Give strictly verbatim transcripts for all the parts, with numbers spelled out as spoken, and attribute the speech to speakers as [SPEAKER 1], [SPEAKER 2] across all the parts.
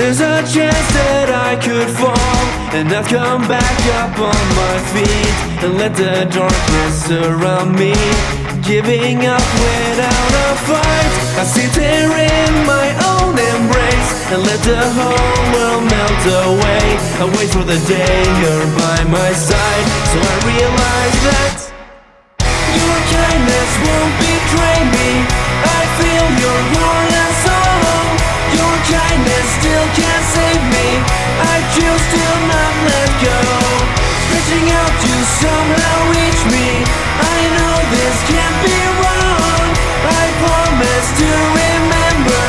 [SPEAKER 1] There's a chance that I could fall and not come back up on my feet, and let the darkness surround me, giving up without a fight. I sit there in my own embrace and let the whole world melt away. I wait for the day you're by my side, so I realize that your kindness won't betray me. I feel your heart and soul. Your kindness still can't save me. I choose to not let go. Stretching out to somehow reach me. I know this can't be wrong. I promise to remember.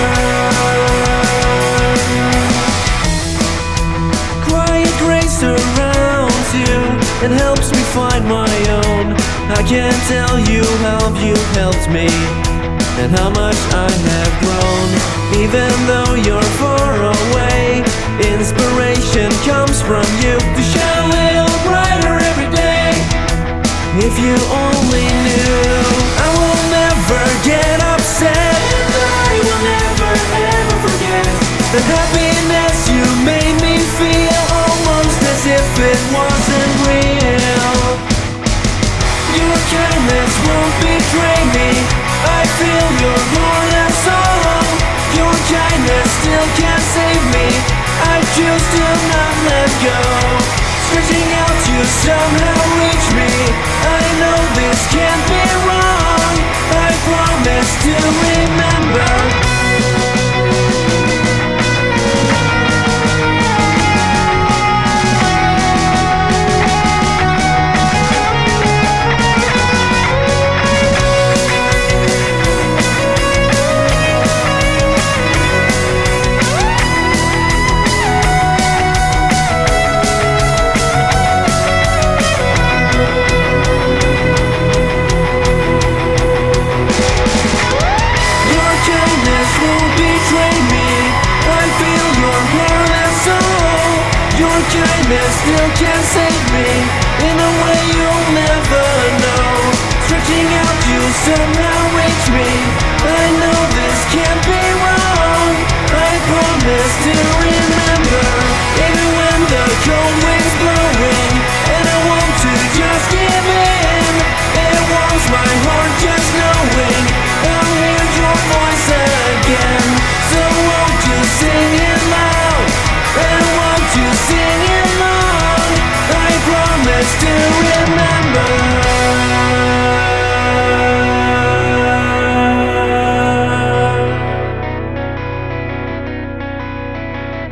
[SPEAKER 1] Quiet grace surrounds you and helps me find my own. I can't tell you how you've helped me and how much I have grown. Even though you're far away, inspiration comes from you to shine a little brighter every day. If you only knew, I will never get upset, and I will never ever forget the happiness you made me feel, almost as if it wasn't real. Your kindness won't betray me. I feel your heart and soul. Your kindness still can't save me. I choose to not let go. Stretching out to somehow reach me. I know this can't be wrong. I promise to remember. Your kindness still can't save me in a way you'll never know. Stretching out you somehow reach me. I know this can't be wrong. I promise to remember. Even when the cold wind's blowing and I want to just give in, it warms my heart just knowing I'll hear your voice again. So won't you sing it loud, and won't you sing it long? I promise to remember.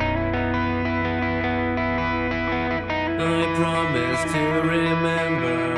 [SPEAKER 1] I promise to remember.